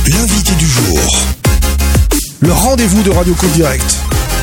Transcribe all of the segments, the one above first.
L'invité du jour. Le rendez-vous de Radio Côte Direct.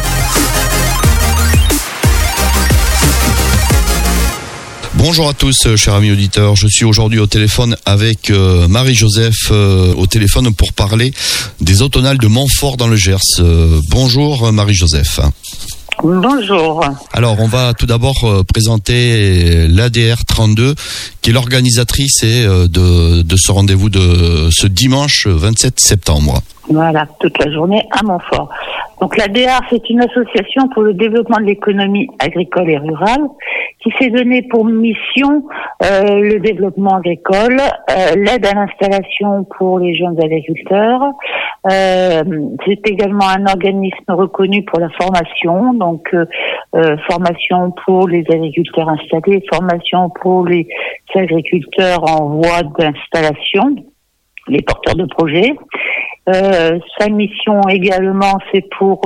Bonjour à tous, chers amis auditeurs. Je suis aujourd'hui au téléphone avec Marie-Joseph, au téléphone pour parler des automnales de Montfort dans le Gers. Bonjour Marie-Joseph. Bonjour. Alors, on va tout d'abord présenter l'ADR 32, qui est l'organisatrice de ce rendez-vous de ce dimanche 27 septembre. Voilà, toute la journée à Montfort. Donc l'ADR, c'est une association pour le développement de l'économie agricole et rurale qui s'est donné pour mission le développement agricole, l'aide à l'installation pour les jeunes agriculteurs. C'est également un organisme reconnu pour la formation, donc formation pour les agriculteurs installés, formation pour les agriculteurs en voie d'installation, les porteurs de projets. Sa mission également, c'est pour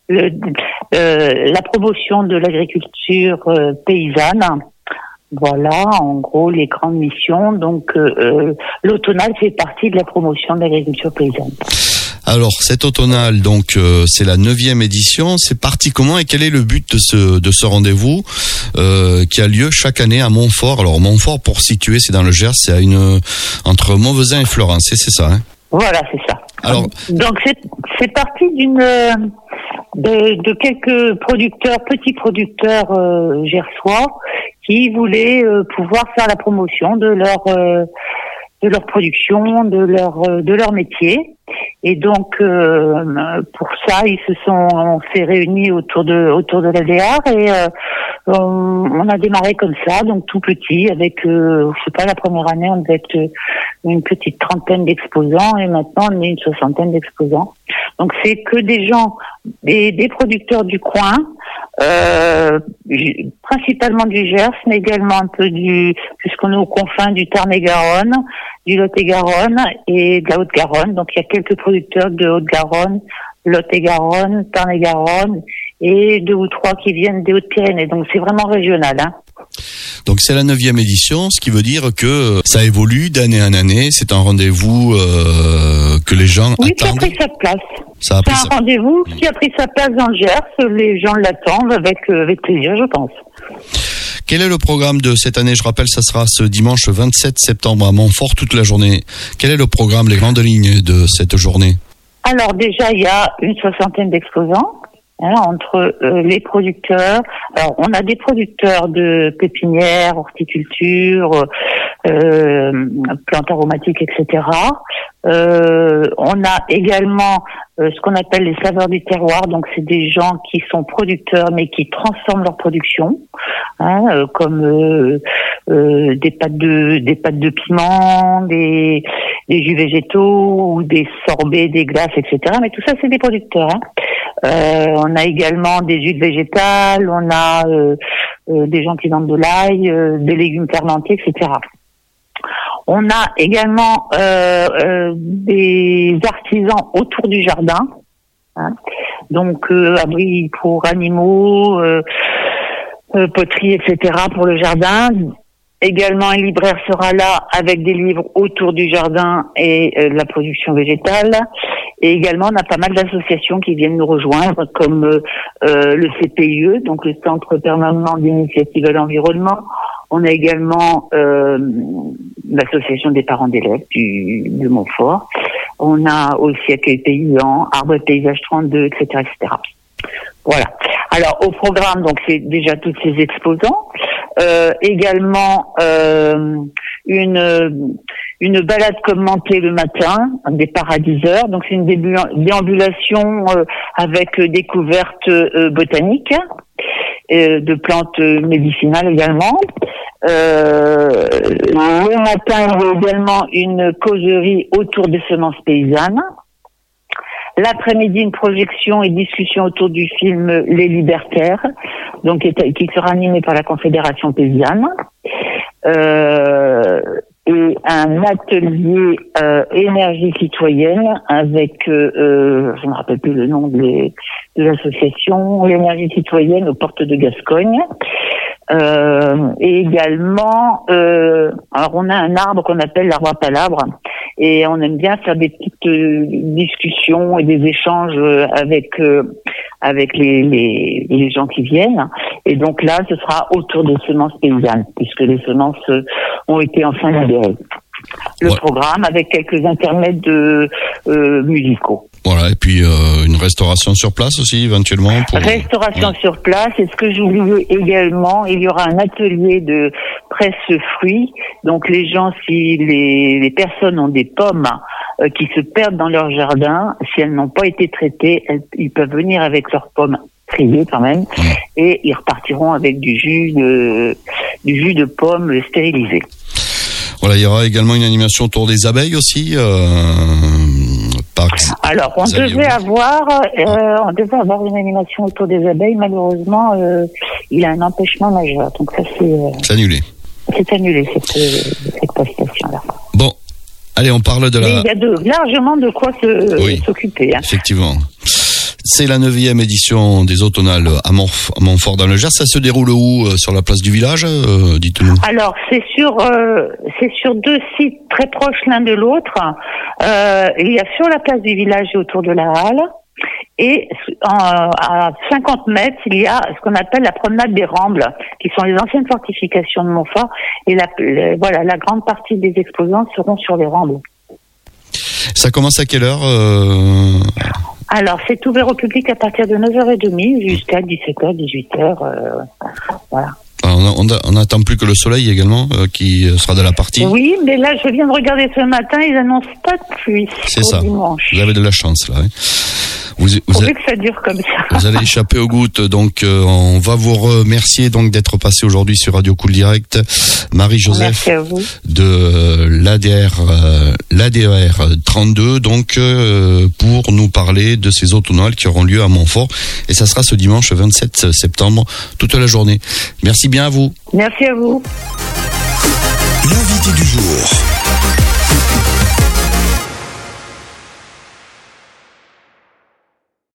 la promotion de l'agriculture paysanne. Voilà, en gros, les grandes missions. Donc, l'automnal fait partie de la promotion de l'agriculture paysanne. Alors, cette automnale, donc, c'est la 9e édition. C'est parti comment et quel est le but de ce rendez-vous qui a lieu chaque année à Montfort? Alors, Montfort, pour situer, c'est dans le Gers, c'est entre Montvezin et Florence, c'est ça, hein? Voilà, c'est ça. Alors, donc c'est parti de quelques petits producteurs gersois qui voulaient pouvoir faire la promotion de leur production, de leur métier. Et donc pour ça, on s'est réunis autour de l'ADR et on a démarré comme ça, donc tout petit, avec je sais pas, la première année on devait être une petite trentaine d'exposants et maintenant on est une soixantaine d'exposants. Donc c'est que des gens, des producteurs du coin, principalement du Gers, mais également un peu puisqu'on est aux confins du Tarn-et-Garonne, du Lot-et-Garonne et de la Haute-Garonne. Donc il y a quelques producteurs de Haute-Garonne, Lot-et-Garonne, Tarn-et-Garonne et 2 ou 3 qui viennent des Hautes-Pyrénées. Donc c'est vraiment régional, hein. Donc c'est la 9e édition, ce qui veut dire que ça évolue d'année en année. C'est un rendez-vous que les gens attendent. Qui a pris sa place. C'est un rendez-vous qui a pris sa place dans le Gers. Les gens l'attendent avec plaisir, je pense. Quel est le programme de cette année? Je rappelle, ça sera ce dimanche 27 septembre à Montfort toute la journée. Quel est le programme, les grandes lignes de cette journée? Alors déjà, il y a une soixantaine d'exposants. Entre les producteurs. Alors, on a des producteurs de pépinières, horticulture, plantes aromatiques, etc. On a également ce qu'on appelle les saveurs du terroir. Donc, c'est des gens qui sont producteurs, mais qui transforment leur production, comme des pâtes de piment, des jus végétaux ou des sorbets, des glaces, etc. Mais tout ça, c'est des producteurs. On a également des huiles végétales, on a des gens qui vendent de l'ail, des légumes fermentés, etc. On a également des artisans autour du jardin, donc abris pour animaux, poterie, etc. pour le jardin. Également, un libraire sera là avec des livres autour du jardin et de la production végétale. Et également, on a pas mal d'associations qui viennent nous rejoindre, comme le CPIE, donc le Centre permanent d'initiative à l'environnement. On a également l'association des parents d'élèves de Montfort. On a aussi Accueil Paysan, Arbre et Paysage 32, etc., etc. Voilà. Alors, au programme, donc, c'est déjà tous ces exposants. Également, une balade commentée le matin, des paradiseurs. Donc, c'est une déambulation avec découverte botanique, de plantes médicinales également. Le matin, il y a également une causerie autour des semences paysannes. L'après-midi, une projection et discussion autour du film Les Libertaires, donc qui sera animé par la Confédération paysanne. Et un atelier énergie citoyenne avec, je ne me rappelle plus le nom de l'association, l'énergie citoyenne aux portes de Gascogne. Et également, alors on a un arbre qu'on appelle l'arbre à palabre et on aime bien faire des petites discussions et des échanges avec les gens qui viennent. Et donc là, ce sera autour des semences paysannes, puisque les semences ont été enfin libérées. Le programme avec quelques intermèdes musicaux. Voilà, et puis une restauration sur place aussi, éventuellement. Restauration sur place. Et ce que j'oublie également, il y aura un atelier de presse fruits. Donc les gens, si les personnes ont des pommes qui se perdent dans leur jardin, si elles n'ont pas été traitées, ils peuvent venir avec leurs pommes triées quand même, et ils repartiront avec du jus de pommes stérilisé. Voilà, il y aura également une animation autour des abeilles aussi. Alors, on devait avoir une animation autour des abeilles. Malheureusement, il a un empêchement majeur. Donc ça, c'est annulé. C'est annulé cette prestation-là. Bon, allez, on parle de la. Mais il y a largement de quoi s'occuper. Hein. Effectivement. C'est la 9e édition des automnales à Montfort dans le Gers. Ça se déroule où? Sur la place du village, dites-nous. Alors, c'est sur 2 sites très proches l'un de l'autre. Il y a sur la place du village et autour de la halle. Et à 50 mètres, il y a ce qu'on appelle la promenade des Rambles, qui sont les anciennes fortifications de Montfort. Et la grande partie des exposants seront sur les Rambles. Ça commence à quelle heure Alors, c'est ouvert au public à partir de 9h30 jusqu'à 17h, 18h. Voilà. Alors, on n'attend plus que le soleil également, qui sera de la partie. Oui, mais là, je viens de regarder ce matin, ils annoncent pas de pluie. C'est ça. Dimanche. Vous avez de la chance, là. Hein. Pourvu que ça dure comme ça. Vous allez échapper aux gouttes, donc on va vous remercier donc d'être passé aujourd'hui sur Radio Cool Direct. Marie-Joseph de l'ADER 32, donc pour nous parler de ces automnales qui auront lieu à Montfort, et ça sera ce dimanche 27 septembre toute la journée. Merci bien à vous. Merci à vous. L'invité du jour.